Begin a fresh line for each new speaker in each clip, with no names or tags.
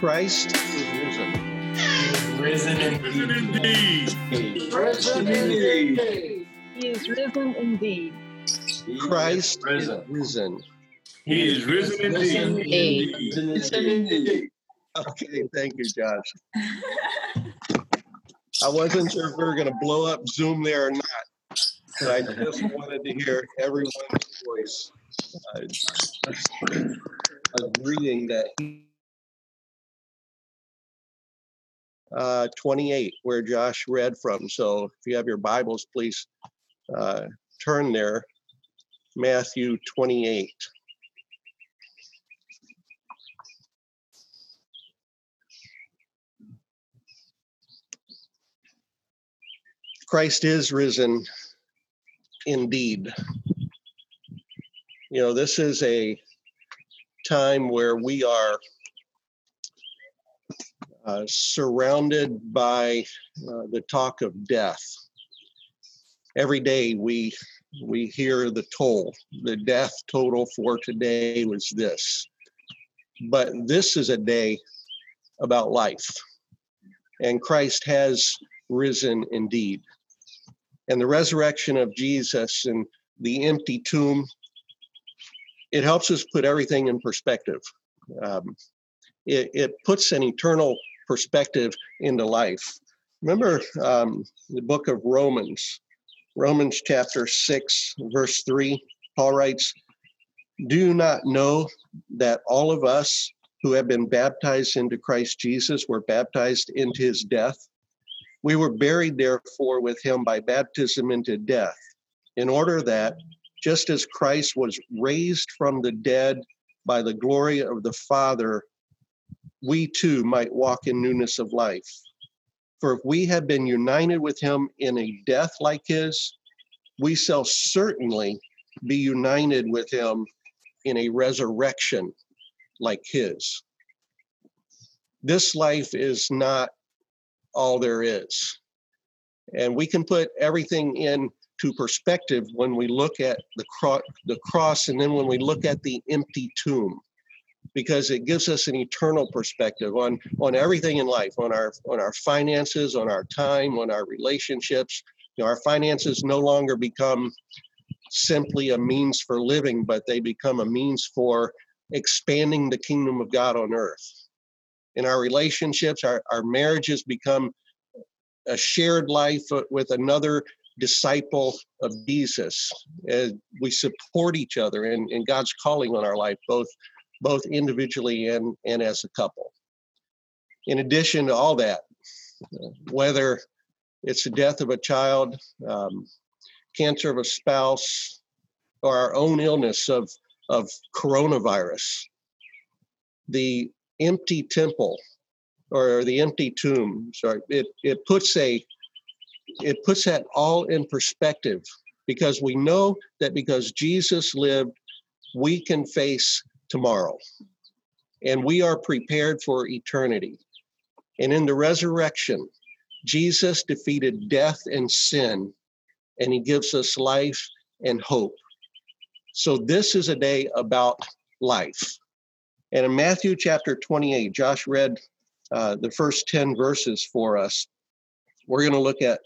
Christ is risen.
He is risen indeed.
Risen indeed.
He is risen indeed.
Christ is risen.
He is risen indeed.
Risen indeed.
Okay, thank you, Josh. I wasn't sure if we were going to blow up Zoom there or not, but I just wanted to hear everyone's voice agreeing that 28, where Josh read from. So if you have your Bibles, please turn there. Matthew 28. Christ is risen indeed. You know, this is a time where we are surrounded by the talk of death. Every day we hear the toll. The death total for today was this. But this is a day about life. And Christ has risen indeed. And the resurrection of Jesus and the empty tomb, it helps us put everything in perspective. It puts an eternal perspective into life. Remember the book of Romans chapter 6, verse 3, Paul writes, "Do you not know that all of us who have been baptized into Christ Jesus were baptized into his death? We were buried, therefore, with him by baptism into death, in order that, just as Christ was raised from the dead by the glory of the Father, we too might walk in newness of life. For if we have been united with him in a death like his, we shall certainly be united with him in a resurrection like his." This life is not all there is. And we can put everything into perspective when we look at the cross and then when we look at the empty tomb, because it gives us an eternal perspective on everything in life, on our finances, on our time, on our relationships. You know, our finances no longer become simply a means for living, but they become a means for expanding the kingdom of God on earth. In our relationships, our marriages become a shared life with another disciple of Jesus. We support each other in God's calling on our life, both individually and as a couple. In addition to all that, whether it's the death of a child, cancer of a spouse, or our own illness of coronavirus, the empty temple or the empty tomb, it puts that all in perspective, because we know that because Jesus lived, we can face tomorrow, and we are prepared for eternity. And in the resurrection, Jesus defeated death and sin, and he gives us life and hope. So this is a day about life. And in Matthew chapter 28, Josh read the first 10 verses for us. We're going to look at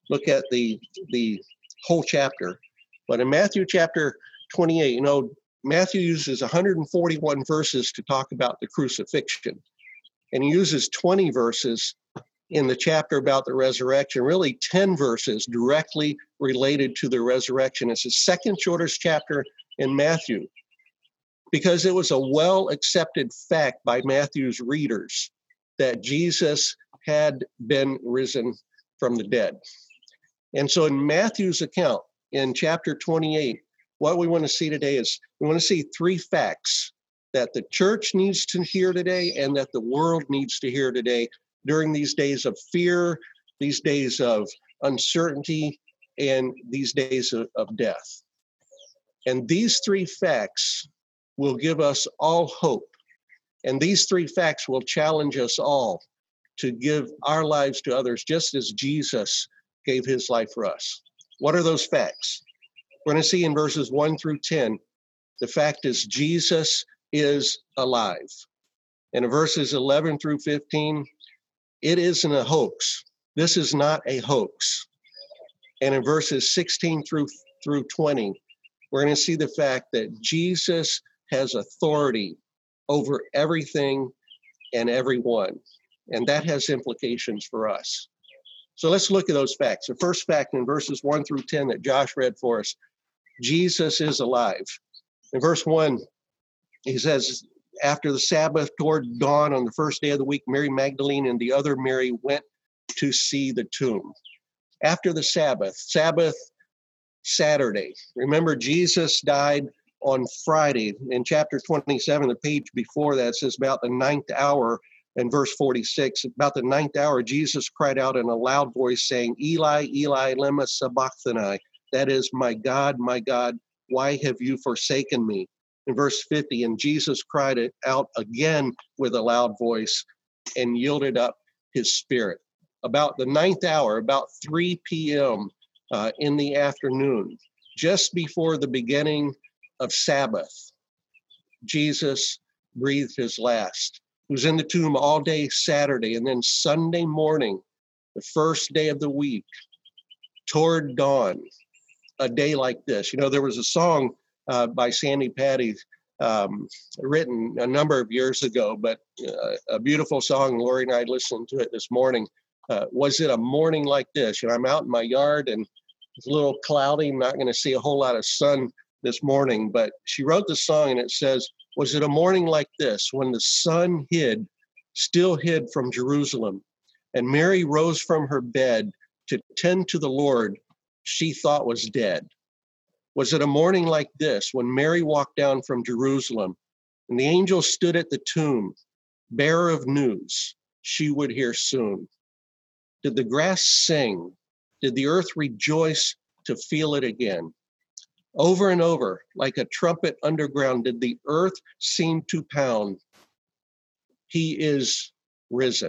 the whole chapter. But in Matthew chapter 28, you know, Matthew uses 141 verses to talk about the crucifixion. And he uses 20 verses in the chapter about the resurrection, really 10 verses directly related to the resurrection. It's the second shortest chapter in Matthew, because it was a well-accepted fact by Matthew's readers that Jesus had been risen from the dead. And so in Matthew's account, in chapter 28, what we want to see today is we want to see three facts that the church needs to hear today and that the world needs to hear today during these days of fear, these days of uncertainty, and these days of death. And these three facts will give us all hope. And these three facts will challenge us all to give our lives to others, just as Jesus gave his life for us. What are those facts? We're going to see in verses 1 through 10, the fact is Jesus is alive. And in verses 11 through 15, it isn't a hoax. This is not a hoax. And in verses 16 through 20, we're going to see the fact that Jesus has authority over everything and everyone. And that has implications for us. So let's look at those facts. The first fact in verses 1 through 10 that Josh read for us, Jesus is alive. In verse 1, he says, after the Sabbath toward dawn on the first day of the week, Mary Magdalene and the other Mary went to see the tomb. After the Sabbath, Saturday. Remember, Jesus died on Friday. In chapter 27, the page before that says about the 9th hour, in verse 46, about the 9th hour, Jesus cried out in a loud voice saying, Eli, Eli, lema sabachthani. That is, my God, why have you forsaken me? In verse 50, and Jesus cried it out again with a loud voice and yielded up his spirit. About the 9th hour, about 3 p.m. In the afternoon, just before the beginning of Sabbath, Jesus breathed his last. He was in the tomb all day Saturday, and then Sunday morning, the first day of the week, toward dawn, a day like this. You know, there was a song by Sandy Patty written a number of years ago, but a beautiful song. Lori and I listened to it this morning. Was it a morning like this? You know, I'm out in my yard and it's a little cloudy. I'm not going to see a whole lot of sun this morning, but she wrote the song and it says, was it a morning like this when the sun still hid from Jerusalem, and Mary rose from her bed to tend to the Lord she thought was dead? Was it a morning like this when Mary walked down from Jerusalem and the angel stood at the tomb, bearer of news she would hear soon? Did the grass sing? Did the earth rejoice to feel it again? Over and over, like a trumpet underground, did the earth seem to pound. He is risen.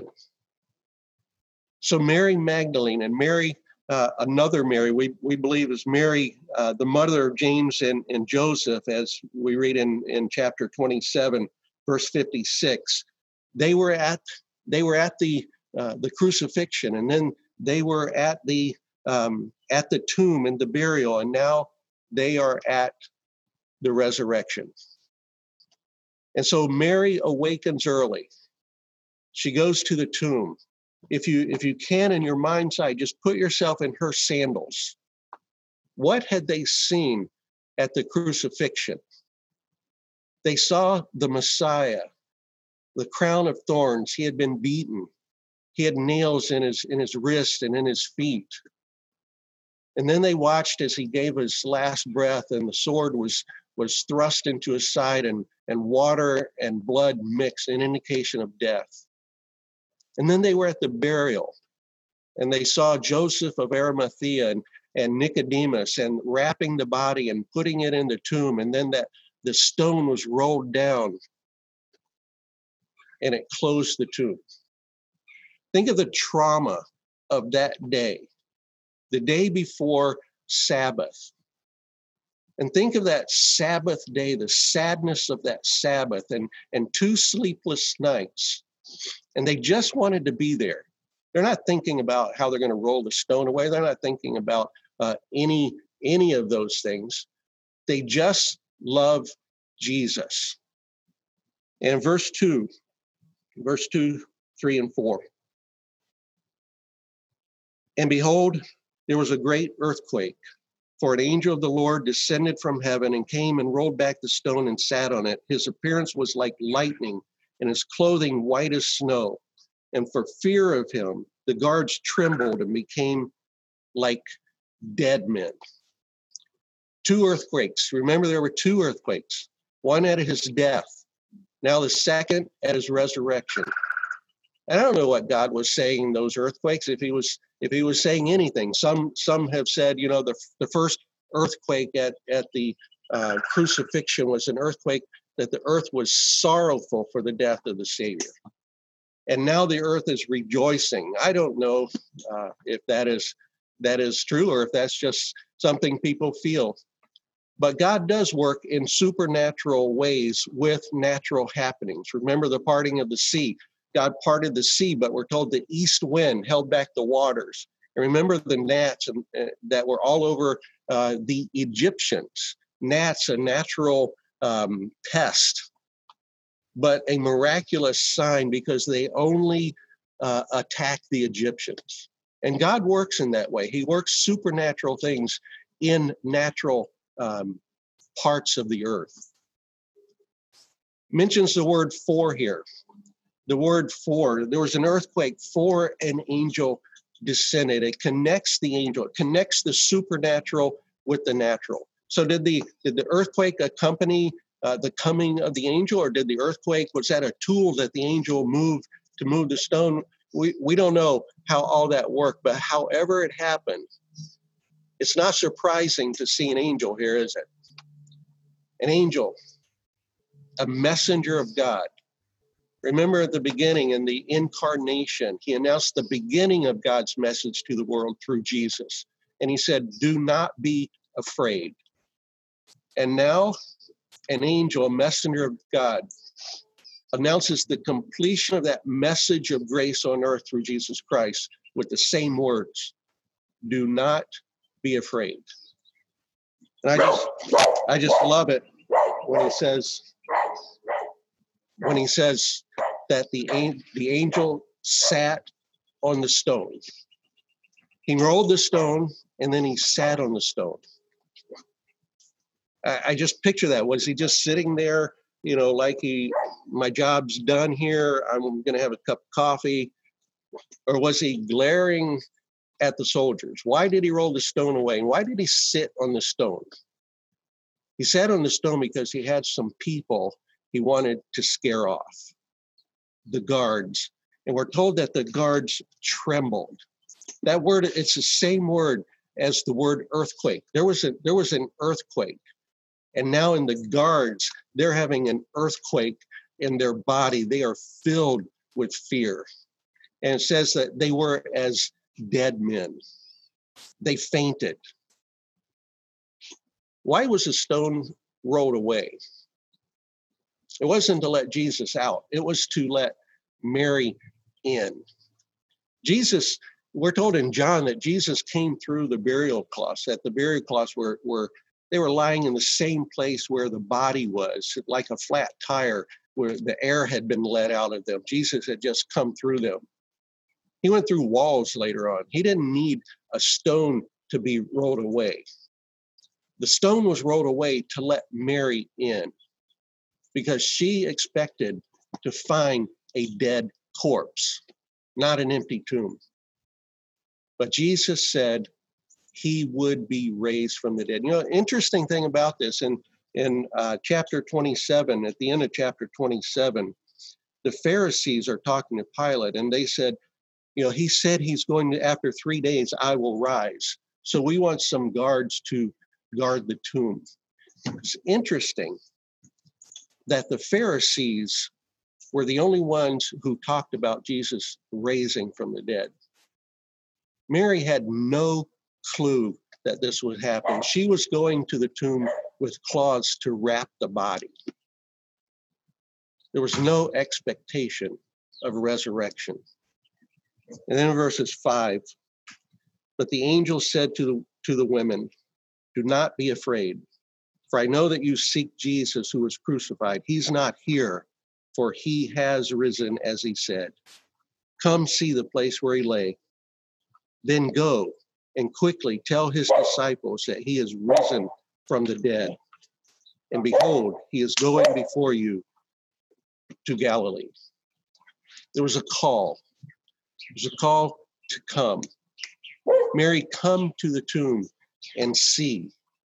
So Mary Magdalene and Mary, another Mary, we believe is Mary, the mother of James and Joseph, as we read in chapter 27, verse 56. They were at the crucifixion, and then they were at the tomb and the burial, and now they are at the resurrection. And so Mary awakens early. She goes to the tomb. If you can, in your mind's eye, just put yourself in her sandals. What had they seen at the crucifixion? They saw the Messiah, the crown of thorns. He had been beaten. He had nails in his wrist and in his feet. And then they watched as he gave his last breath, and the sword was thrust into his side, and water and blood mixed, an indication of death. And then they were at the burial, and they saw Joseph of Arimathea and Nicodemus, and wrapping the body and putting it in the tomb, and then that the stone was rolled down and it closed the tomb. Think of the trauma of that day, the day before Sabbath. And think of that Sabbath day, the sadness of that Sabbath, and 2 sleepless nights. And they just wanted to be there. They're not thinking about how they're going to roll the stone away. They're not thinking about any of those things. They just love Jesus. And verse 2, 3, and 4. And behold, there was a great earthquake, for an angel of the Lord descended from heaven and came and rolled back the stone and sat on it. His appearance was like lightning, and his clothing white as snow. And for fear of him, the guards trembled and became like dead men. 2 earthquakes. Remember, there were 2 earthquakes. One at his death. Now the second at his resurrection. And I don't know what God was saying in those earthquakes, if he was saying anything. Some have said, you know, the first earthquake at the crucifixion was an earthquake that the earth was sorrowful for the death of the Savior. And now the earth is rejoicing. I don't know if that is true, or if that's just something people feel. But God does work in supernatural ways with natural happenings. Remember the parting of the sea. God parted the sea, but we're told the east wind held back the waters. And remember the gnats that were all over the Egyptians. Gnats, a natural pest, but a miraculous sign because they only attack the Egyptians. And God works in that way. He works supernatural things in natural parts of the earth. Mentions the word for here. The word for, there was an earthquake, for an angel descended. It connects the angel, it connects the supernatural with the natural. So did the earthquake accompany the coming of the angel, or did the earthquake, was that a tool that the angel moved to move the stone? We don't know how all that worked, but however it happened, it's not surprising to see an angel here, is it? An angel, a messenger of God. Remember at the beginning in the incarnation, he announced the beginning of God's message to the world through Jesus. And he said, do not be afraid. And now an angel, a messenger of God, announces the completion of that message of grace on earth through Jesus Christ with the same words, do not be afraid. And I just love it when he says that the angel sat on the stone. He rolled the stone and then he sat on the stone. I just picture that. Was he just sitting there, like my job's done here, I'm going to have a cup of coffee? Or was he glaring at the soldiers? Why did he roll the stone away? And why did he sit on the stone? He sat on the stone because he had some people he wanted to scare off, the guards. And we're told that the guards trembled. That word, it's the same word as the word earthquake. There was an earthquake. And now in the guards, they're having an earthquake in their body. They are filled with fear. And it says that they were as dead men. They fainted. Why was the stone rolled away? It wasn't to let Jesus out. It was to let Mary in. Jesus, we're told in John that Jesus came through the burial cloths. At the burial cloths were they were lying in the same place where the body was, like a flat tire where the air had been let out of them. Jesus had just come through them. He went through walls later on. He didn't need a stone to be rolled away. The stone was rolled away to let Mary in because she expected to find a dead corpse, not an empty tomb. But Jesus said he would be raised from the dead. Interesting thing about this, in chapter 27, at the end of chapter 27, the Pharisees are talking to Pilate, and they said, he said he's going to, after 3 days, I will rise. So we want some guards to guard the tomb. It's interesting that the Pharisees were the only ones who talked about Jesus raising from the dead. Mary had no clue that this would happen. She was going to the tomb with cloths to wrap the body. There was no expectation of resurrection. And then in verses 5, but the angel said to the women, do not be afraid, for I know that you seek Jesus who was crucified. He's not here, for he has risen, as he said. Come see the place where he lay. Then go and quickly tell his disciples that he is risen from the dead. And behold, he is going before you to Galilee. There was a call. There was a call to come. Mary, come to the tomb and see.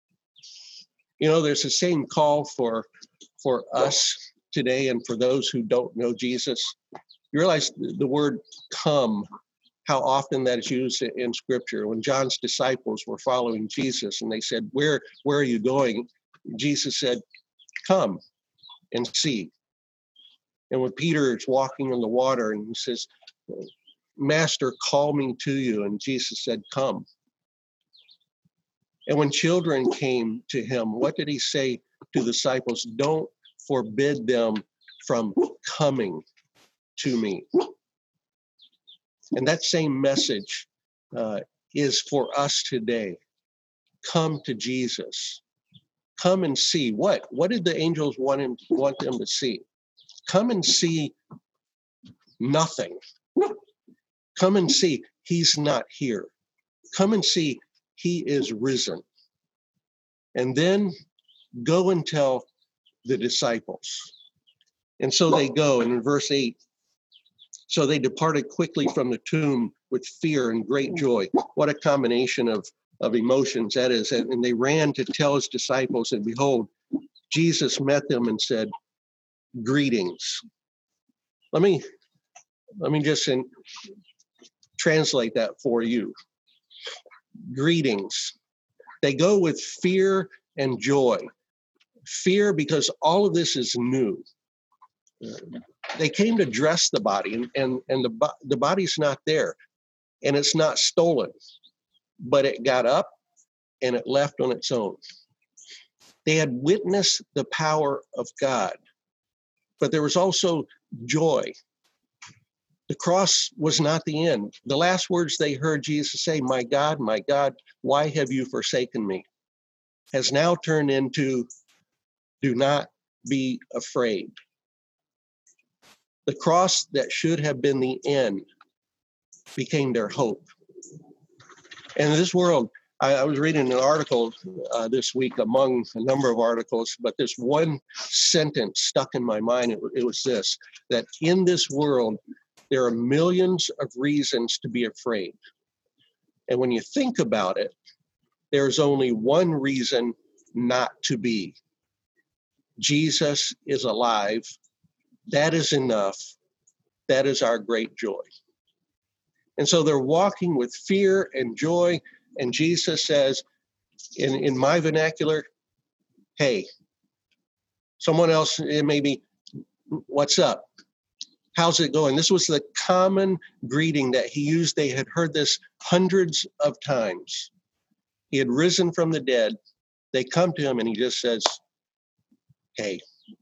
There's the same call for us today and for those who don't know Jesus. You realize the word come, how often that is used in Scripture. When John's disciples were following Jesus and they said, where are you going? Jesus said, come and see. And when Peter is walking on the water and he says, Master, call me to you. And Jesus said, come. And when children came to him, what did he say to the disciples? Don't forbid them from coming to me. And that same message is for us today. Come to Jesus. Come and see. What did the angels want them to see? Come and see nothing. Come and see he's not here. Come and see he is risen. And then go and tell the disciples. And so they go, and in verse 8, so they departed quickly from the tomb with fear and great joy. What a combination of emotions that is. And they ran to tell his disciples, and behold, Jesus met them and said, greetings. Let me just translate that for you. Greetings. They go with fear and joy. Fear because all of this is new. They came to dress the body, and the body's not there, and it's not stolen, but it got up and it left on its own. They had witnessed the power of God, but there was also joy. The cross was not the end. The last words they heard Jesus say, my God, why have you forsaken me?" has now turned into, do not be afraid. The cross that should have been the end became their hope. And in this world, I was reading an article this week among a number of articles, but this one sentence stuck in my mind. It was this, that in this world, there are millions of reasons to be afraid. And when you think about it, there's only one reason not to be. Jesus is alive. That is enough. That is our great joy. And so they're walking with fear and joy. And Jesus says, in my vernacular, hey, someone else, it may be, what's up? How's it going? This was the common greeting that he used. They had heard this hundreds of times. He had risen from the dead. They come to him and he just says, hey.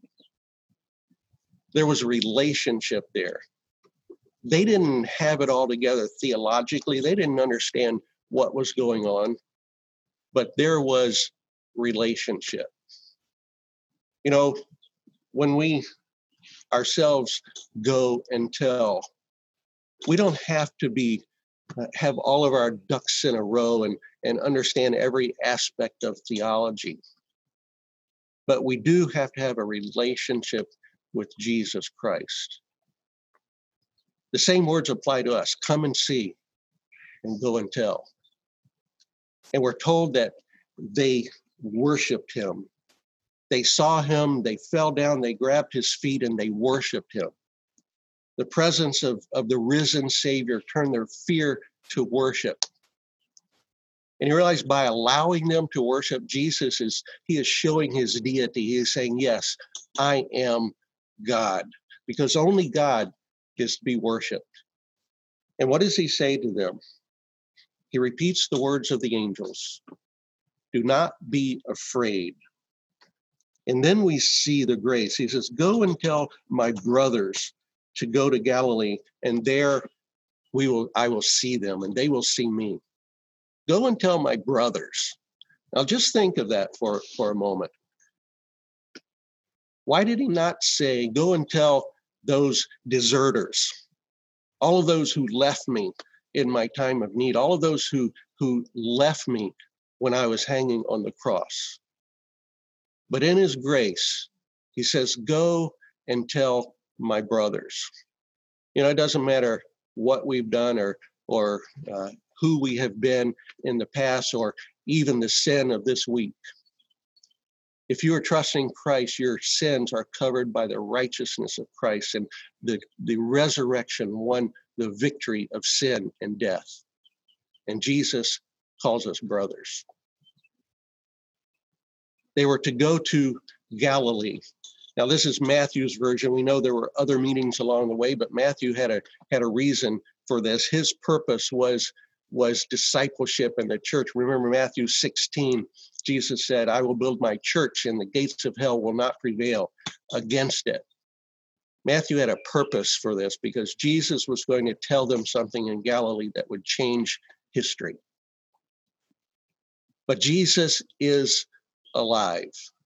There was a relationship there. They didn't have it all together theologically. They didn't understand what was going on, but there was relationship. You know, when we ourselves go and tell, we don't have to have all of our ducks in a row and understand every aspect of theology. But we do have to have a relationship with Jesus Christ. The same words apply to us. Come and see and go and tell. And we're told that they worshiped him. They saw him, they fell down, they grabbed his feet, and they worshiped him. The presence of the risen Savior turned their fear to worship. And you realize by allowing them to worship Jesus, he is showing his deity. He is saying, yes, I am God, because only God is to be worshiped. And what does he say to them? He repeats the words of the angels. Do not be afraid. And then we see the grace. He says, go and tell my brothers to go to Galilee, and there I will see them, and they will see me. Go and tell my brothers. Now just think of that for a moment. Why did he not say, go and tell those deserters, all of those who left me in my time of need, all of those who left me when I was hanging on the cross? But in his grace, he says, go and tell my brothers. You know, it doesn't matter what we've done or who we have been in the past, or even the sin of this week. If you are trusting Christ, your sins are covered by the righteousness of Christ, and the resurrection won the victory of sin and death. And Jesus calls us brothers. They were to go to Galilee. Now, this is Matthew's version. We know there were other meanings along the way, but Matthew had a reason for this. His purpose was was discipleship in the church. Remember Matthew 16, Jesus said, I will build my church and the gates of hell will not prevail against it. Matthew had a purpose for this because Jesus was going to tell them something in Galilee that would change history. But Jesus is alive.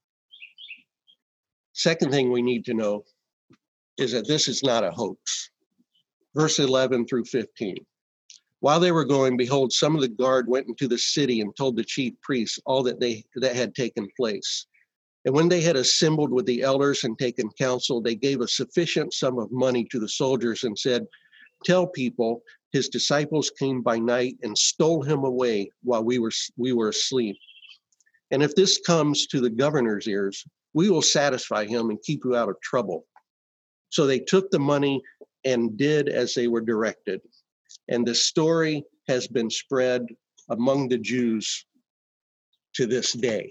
Second thing we need to know is that this is not a hoax. Verse 11 through 15. While they were going, behold, some of the guard went into the city and told the chief priests all that had taken place. And when they had assembled with the elders and taken counsel, they gave a sufficient sum of money to the soldiers and said, tell people his disciples came by night and stole him away while we were asleep. And if this comes to the governor's ears, we will satisfy him and keep you out of trouble. So they took the money and did as they were directed. And the story has been spread among the Jews to this day.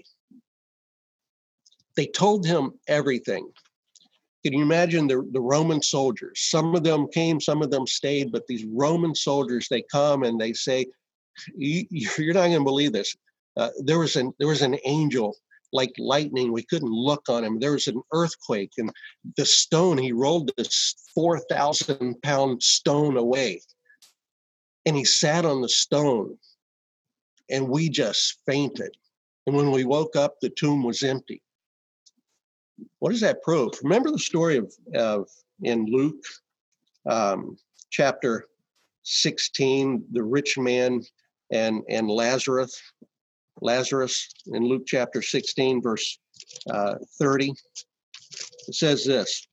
They told him everything. Can you imagine the Roman soldiers? Some of them came, some of them stayed, but these Roman soldiers, they come and they say, you're not going to believe this. There was an angel like lightning. We couldn't look on him. There was an earthquake, and the stone, he rolled this 4,000-pound stone away. And he sat on the stone, and we just fainted. And when we woke up, the tomb was empty. What does that prove? Remember the story of in Luke chapter 16, the rich man and Lazarus. Lazarus in Luke chapter 16, verse 30. It says this.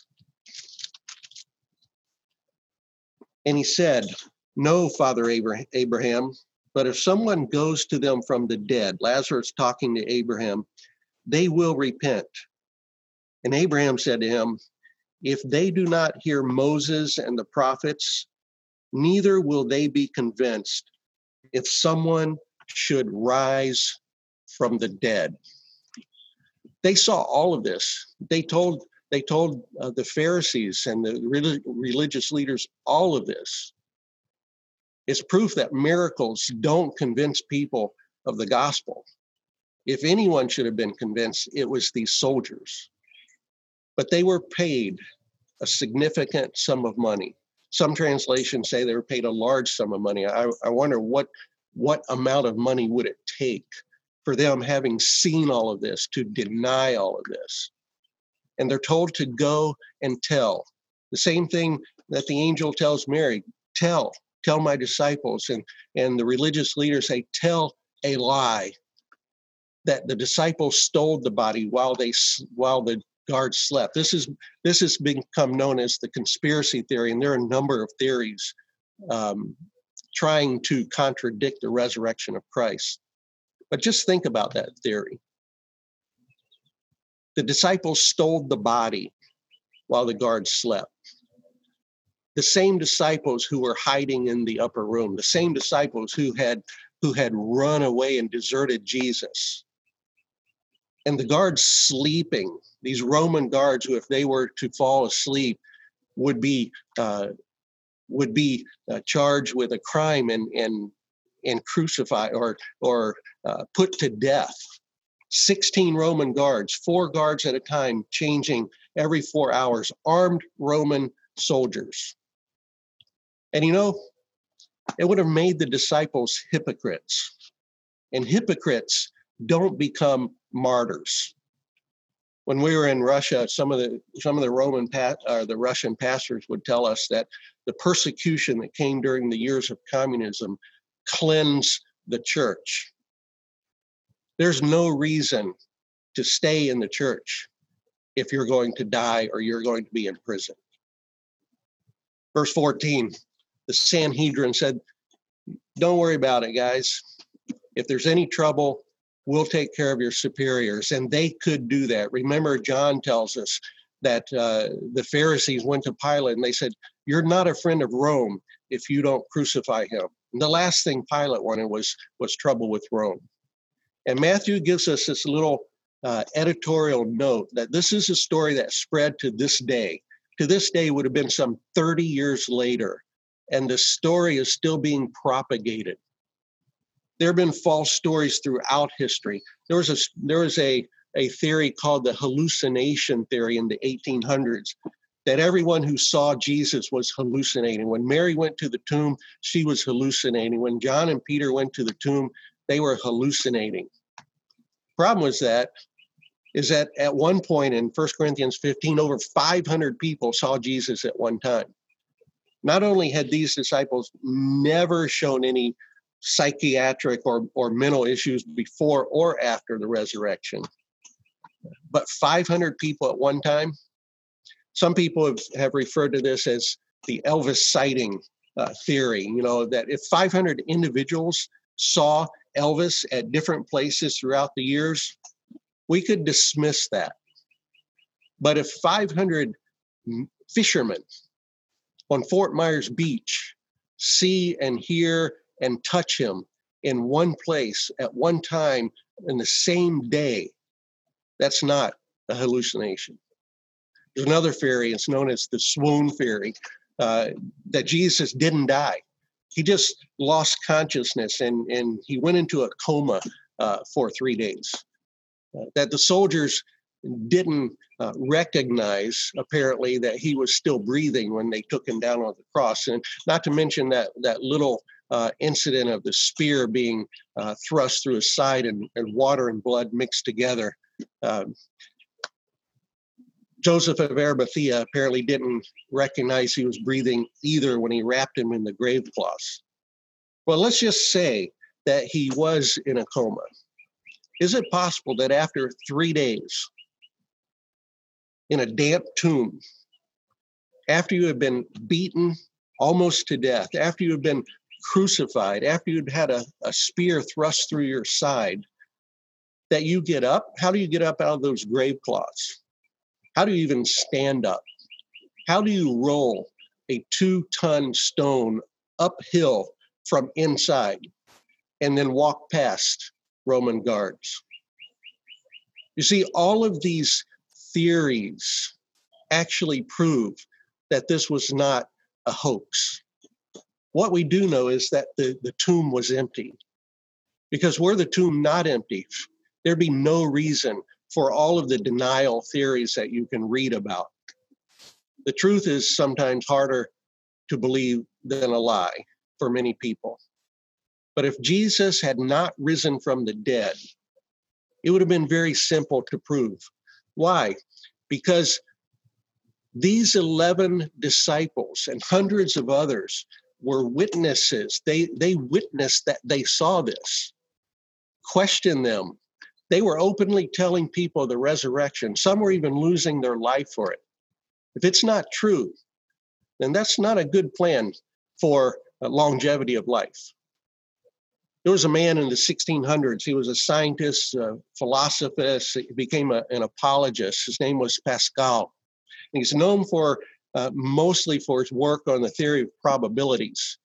And he said, no, Father Abraham, but if someone goes to them from the dead, Lazarus talking to Abraham, they will repent. And Abraham said to him, if they do not hear Moses and the prophets, neither will they be convinced if someone should rise from the dead. They saw all of this. They told the Pharisees and the religious leaders all of this. It's proof that miracles don't convince people of the gospel. If anyone should have been convinced, it was these soldiers. But they were paid a significant sum of money. Some translations say they were paid a large sum of money. I wonder what amount of money would it take for them, having seen all of this, to deny all of this. And they're told to go and tell. The same thing that the angel tells Mary, tell my disciples. And the religious leaders say, tell a lie, that the disciples stole the body while the guards slept. This has become known as the conspiracy theory, and there are a number of theories trying to contradict the resurrection of Christ. But just think about that theory. The disciples stole the body while the guards slept. The same disciples who were hiding in the upper room, the same disciples who had run away and deserted Jesus. And the guards sleeping, these Roman guards who, if they were to fall asleep, would be charged with a crime and crucified or put to death. 16 Roman guards, 4 guards at a time, changing every 4 hours, armed Roman soldiers. And it would have made the disciples hypocrites. And hypocrites don't become martyrs. When we were in Russia, some of the the Russian pastors would tell us that the persecution that came during the years of communism cleansed the church. There's no reason to stay in the church if you're going to die or you're going to be in prison. Verse 14, the Sanhedrin said, don't worry about it, guys. If there's any trouble, we'll take care of your superiors. And they could do that. Remember, John tells us that the Pharisees went to Pilate and they said, you're not a friend of Rome if you don't crucify him. And the last thing Pilate wanted was trouble with Rome. And Matthew gives us this little editorial note that this is a story that spread to this day. To this day would have been some 30 years later and the story is still being propagated. There have been false stories throughout history. There was a theory called the hallucination theory in the 1800s, that everyone who saw Jesus was hallucinating. When Mary went to the tomb, she was hallucinating. When John and Peter went to the tomb, they were hallucinating. Problem is that at one point in 1 Corinthians 15, over 500 people saw Jesus at one time. Not only had these disciples never shown any psychiatric or mental issues before or after the resurrection, but 500 people at one time. Some people have referred to this as the Elvis sighting theory, that if 500 individuals saw Elvis at different places throughout the years, we could dismiss that. But if 500 fishermen on Fort Myers Beach see and hear and touch him in one place at one time in the same day, that's not a hallucination. There's another theory, it's known as the swoon theory, that Jesus didn't die. He just lost consciousness and he went into a coma for 3 days. That the soldiers didn't recognize, apparently, that he was still breathing when they took him down on the cross. And not to mention that little incident of the spear being thrust through his side and water and blood mixed together. Joseph of Arimathea apparently didn't recognize he was breathing either when he wrapped him in the grave cloths. Well, let's just say that he was in a coma. Is it possible that after 3 days in a damp tomb, after you had been beaten almost to death, after you had been crucified, after you'd had a spear thrust through your side, that you get up? How do you get up out of those grave cloths? How do you even stand up? How do you roll a 2-ton stone uphill from inside and then walk past Roman guards? You see, all of these theories actually prove that this was not a hoax. What we do know is that the tomb was empty. Because were the tomb not empty, there'd be no reason for all of the denial theories that you can read about. The truth is sometimes harder to believe than a lie for many people. But if Jesus had not risen from the dead, it would have been very simple to prove. Why? Because these 11 disciples and hundreds of others were witnesses. They witnessed that they saw this. Question them. They were openly telling people the resurrection. Some were even losing their life for it. If it's not true, then that's not a good plan for longevity of life. There was a man in the 1600s. He was a scientist, a philosophist. He became an apologist. His name was Pascal. And he's known for mostly for his work on the theory of probabilities.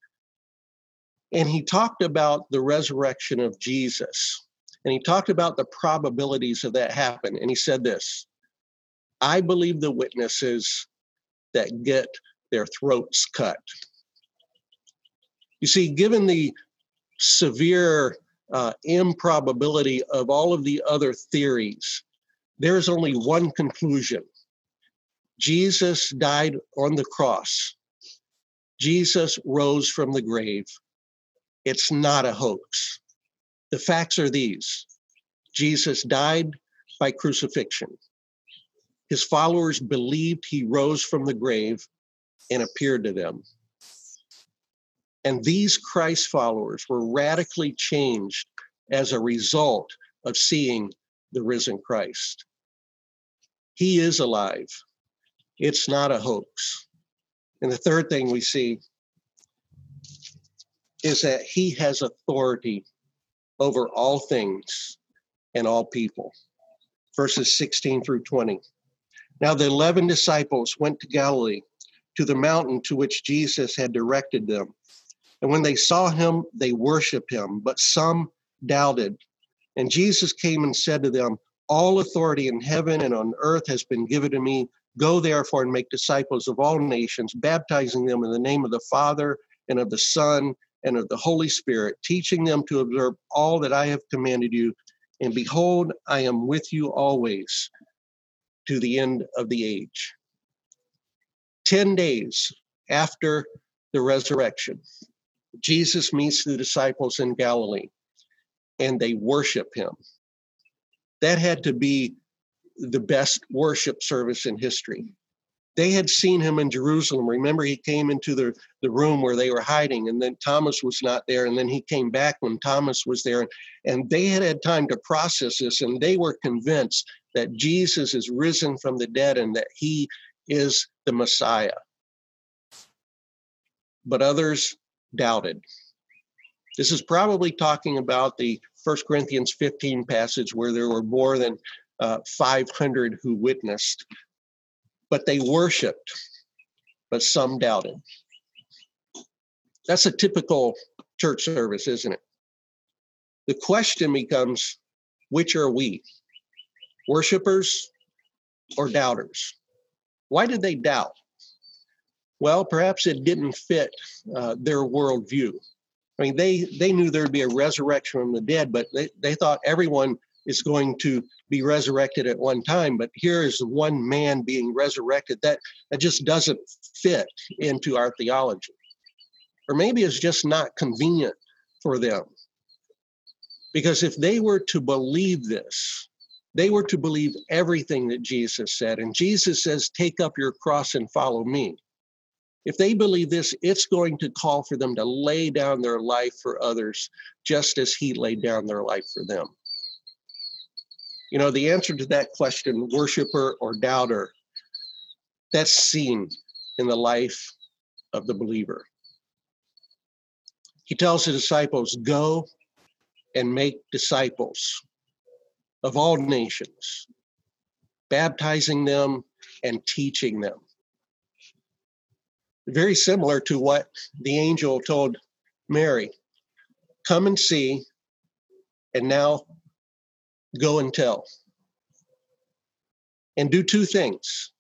And he talked about the resurrection of Jesus. And he talked about the probabilities of that happen. And he said this: I believe the witnesses that get their throats cut. You see, given the severe improbability of all of the other theories, there's only one conclusion. Jesus died on the cross. Jesus rose from the grave. It's not a hoax. The facts are these. Jesus died by crucifixion. His followers believed he rose from the grave and appeared to them. And these Christ followers were radically changed as a result of seeing the risen Christ. He is alive. It's not a hoax. And the third thing we see is that he has authority over all things and all people. Verses 16 through 20. Now the 11 disciples went to Galilee, to the mountain to which Jesus had directed them. And when they saw him, they worshiped him, but some doubted. And Jesus came and said to them, all authority in heaven and on earth has been given to me. Go therefore and make disciples of all nations, baptizing them in the name of the Father and of the Son, and of the Holy Spirit, teaching them to observe all that I have commanded you. And behold, I am with you always to the end of the age. 10 days after the resurrection, Jesus meets the disciples in Galilee, and they worship him. That had to be the best worship service in history. They had seen him in Jerusalem. Remember, he came into the room where they were hiding, and then Thomas was not there, and then he came back when Thomas was there. And they had had time to process this, and they were convinced that Jesus is risen from the dead and that he is the Messiah. But others doubted. This is probably talking about the 1 Corinthians 15 passage where there were more than 500 who witnessed. But they worshiped, but some doubted. That's a typical church service, isn't it? The question becomes, which are we? Worshipers or doubters? Why did they doubt? Well, perhaps it didn't fit their worldview. I mean, they knew there'd be a resurrection from the dead, but they thought everyone is going to be resurrected at one time. But here is one man being resurrected. That just doesn't fit into our theology. Or maybe it's just not convenient for them. Because if they were to believe this, they were to believe everything that Jesus said. And Jesus says, take up your cross and follow me. If they believe this, it's going to call for them to lay down their life for others, just as he laid down their life for them. You know, the answer to that question, worshiper or doubter, that's seen in the life of the believer. He tells the disciples, go and make disciples of all nations, baptizing them and teaching them. Very similar to what the angel told Mary, come and see, and now go and tell. And do two things,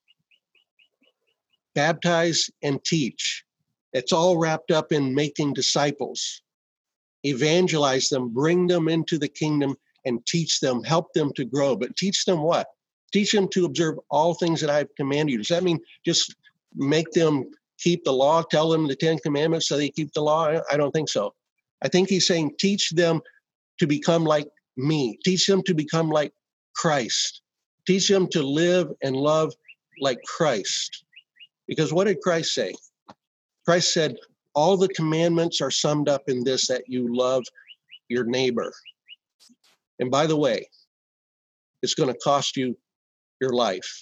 baptize and teach. It's all wrapped up in making disciples. Evangelize them, bring them into the kingdom, and teach them, help them to grow. But teach them what? Teach them to observe all things that I've commanded you. Does that mean just make them keep the law, tell them the 10 commandments so they keep the law? I don't think so. I think he's saying teach them to become like me. Teach them to become like Christ. Teach them to live and love like Christ. Because what did Christ say? Christ said, all the commandments are summed up in this, that you love your neighbor. And by the way, it's going to cost you your life.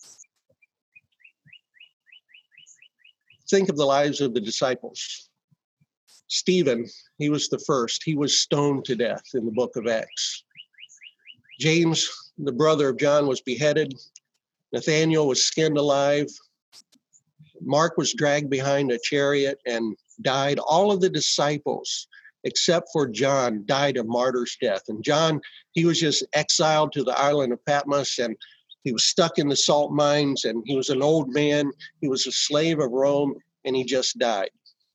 Think of the lives of the disciples. Stephen, he was the first. He was stoned to death in the book of Acts. James, the brother of John, was beheaded. Nathanael was skinned alive. Mark was dragged behind a chariot and died. All of the disciples, except for John, died a martyr's death. And John, he was just exiled to the island of Patmos, and he was stuck in the salt mines, and he was an old man. He was a slave of Rome, and he just died.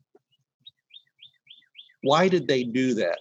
Why did they do that?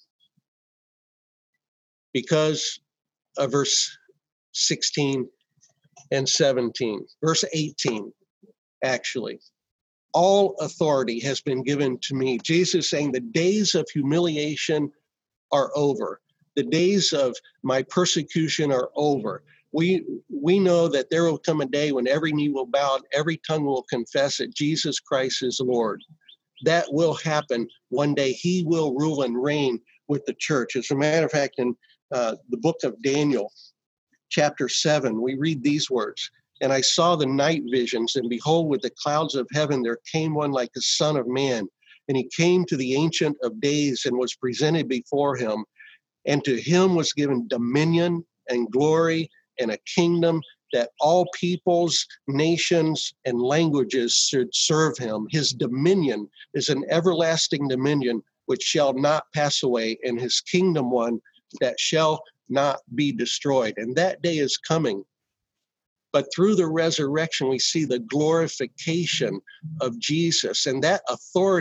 Because of verse 16 and 17. Verse 18, actually. All authority has been given to me. Jesus saying the days of humiliation are over. The days of my persecution are over. We know that there will come a day when every knee will bow and every tongue will confess that Jesus Christ is Lord. That will happen one day. He will rule and reign with the church. As a matter of fact, in the book of Daniel, chapter 7, we read these words. And I saw the night visions, and behold, with the clouds of heaven, there came one like the Son of Man. And he came to the Ancient of Days and was presented before him. And to him was given dominion and glory and a kingdom, that all peoples, nations, and languages should serve him. His dominion is an everlasting dominion which shall not pass away, and his kingdom one that shall not be destroyed. And that day is coming. But through the resurrection, we see the glorification of Jesus, and that authority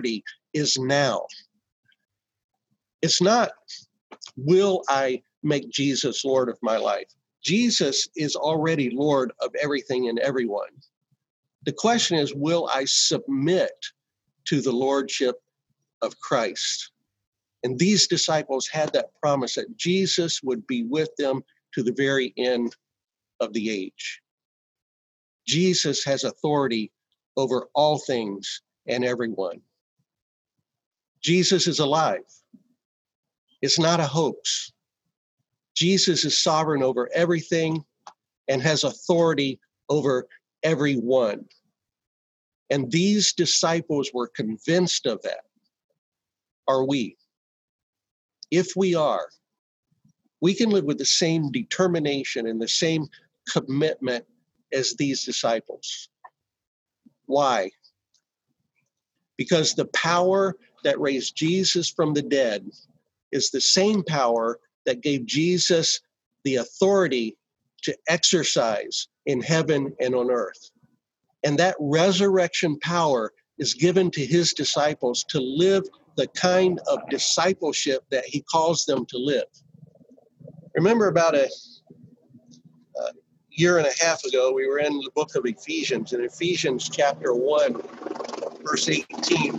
is now. It's not, will I make Jesus Lord of my life? Jesus is already Lord of everything and everyone. The question is, will I submit to the Lordship of Christ? And these disciples had that promise that Jesus would be with them to the very end of the age. Jesus has authority over all things and everyone. Jesus is alive. It's not a hoax. Jesus is sovereign over everything and has authority over everyone. And these disciples were convinced of that. Are we? If we are, we can live with the same determination and the same commitment as these disciples. Why? Because the power that raised Jesus from the dead is the same power that gave Jesus the authority to exercise in heaven and on earth. And that resurrection power is given to his disciples to live the kind of discipleship that he calls them to live. Remember about a year and a half ago, we were in the book of Ephesians, in Ephesians chapter 1, verse 18.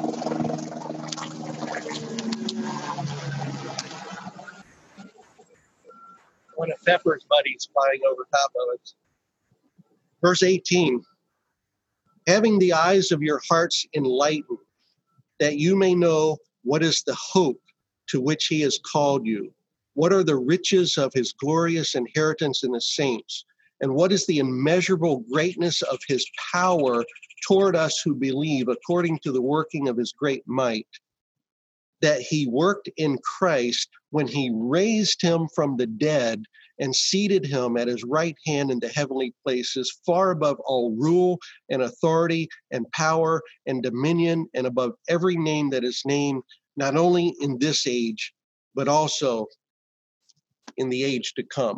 One of Pepper's buddies flying over top of us. Verse 18, having the eyes of your hearts enlightened, that you may know what is the hope to which he has called you. What are the riches of his glorious inheritance in the saints? And what is the immeasurable greatness of his power toward us who believe, according to the working of his great might, that he worked in Christ when he raised him from the dead and seated him at his right hand in the heavenly places, far above all rule and authority and power and dominion, and above every name that is named, not only in this age, but also in the age to come.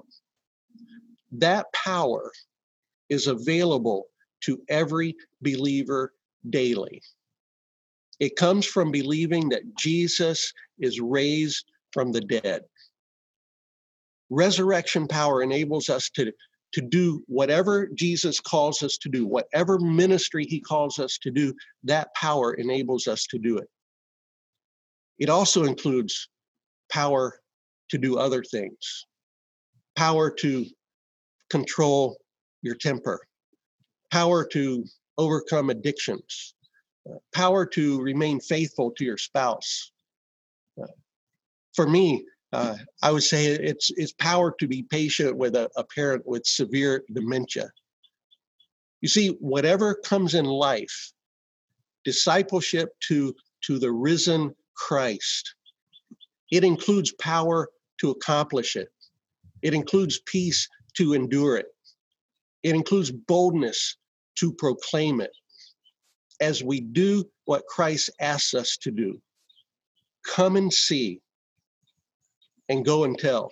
That power is available to every believer daily. It comes from believing that Jesus is raised from the dead. Resurrection power enables us to do whatever Jesus calls us to do, whatever ministry he calls us to do, that power enables us to do it. It also includes power to do other things, power to control your temper, power to overcome addictions, power to remain faithful to your spouse. For me, I would say it's power to be patient with a parent with severe dementia. You see, whatever comes in life, discipleship to the risen Christ, it includes power to accomplish it. It includes peace to endure it. It includes boldness to proclaim it. As we do what Christ asks us to do, come and see and go and tell.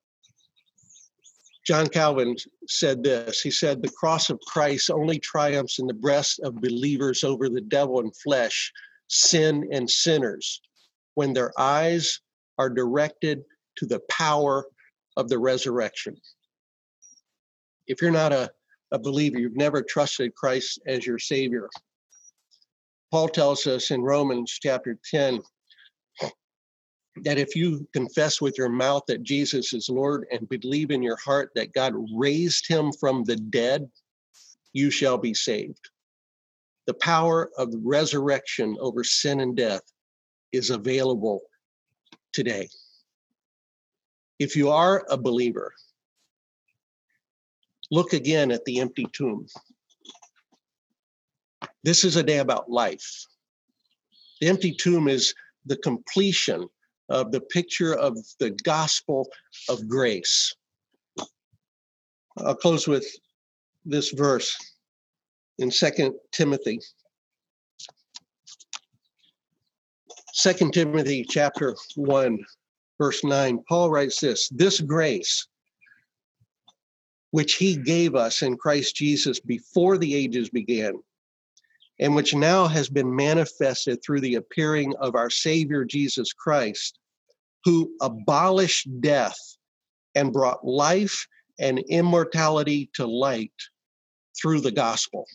John Calvin said this. He said, the cross of Christ only triumphs in the breast of believers over the devil and flesh, sin and sinners, when their eyes are directed to the power of the resurrection. If you're not a believer, you've never trusted Christ as your Savior. Paul tells us in Romans chapter 10 that if you confess with your mouth that Jesus is Lord and believe in your heart that God raised him from the dead, you shall be saved. The power of the resurrection over sin and death is available today. If you are a believer, look again at the empty tomb. This is a day about life. The empty tomb is the completion of the picture of the gospel of grace. I'll close with this verse in 2 Timothy. 2 Timothy chapter 1, verse 9, Paul writes this grace which he gave us in Christ Jesus before the ages began, and which now has been manifested through the appearing of our Savior Jesus Christ, who abolished death and brought life and immortality to light through the gospel.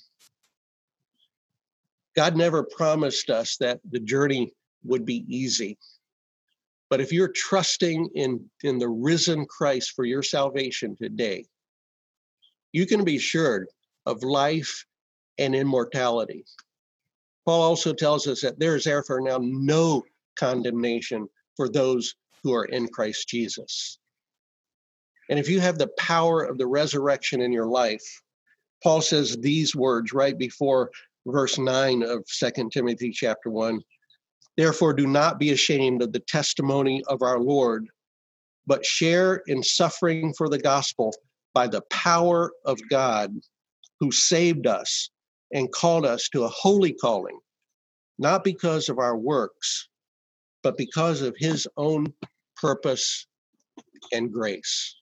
God never promised us that the journey would be easy. But if you're trusting in the risen Christ for your salvation today, you can be assured of life and immortality. Paul also tells us that there is therefore now no condemnation for those who are in Christ Jesus. And if you have the power of the resurrection in your life, Paul says these words right before verse 9 of 2 Timothy chapter 1. Therefore, do not be ashamed of the testimony of our Lord, but share in suffering for the gospel by the power of God, who saved us and called us to a holy calling, not because of our works, but because of his own purpose and grace.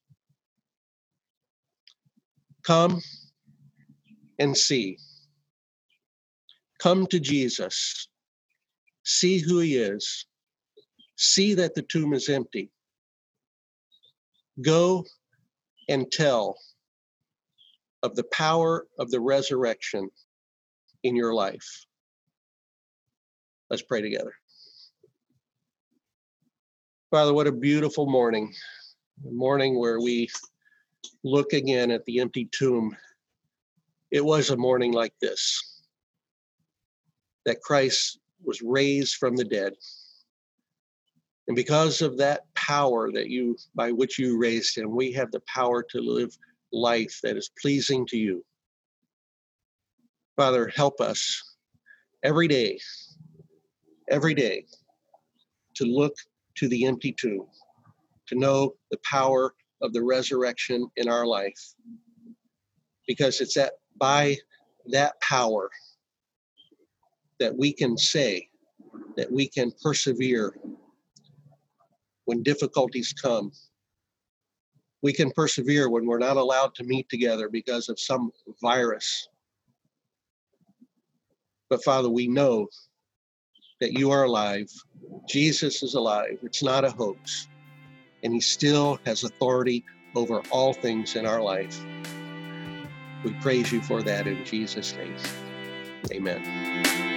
Come and see. Come to Jesus. See who he is. See that the tomb is empty. Go and tell of the power of the resurrection in your life. Let's pray together. Father, what a beautiful morning. A morning where we look again at the empty tomb. It was a morning like this, that Christ was raised from the dead. And because of that power by which you raised him, we have the power to live life that is pleasing to you. Father, help us every day, to look to the empty tomb, to know the power of the resurrection in our life. Because it's by that power that we can say that we can persevere when difficulties come. We can persevere when we're not allowed to meet together because of some virus. But Father, we know that you are alive. Jesus is alive. It's not a hoax. And he still has authority over all things in our life. We praise you for that in Jesus' name. Amen.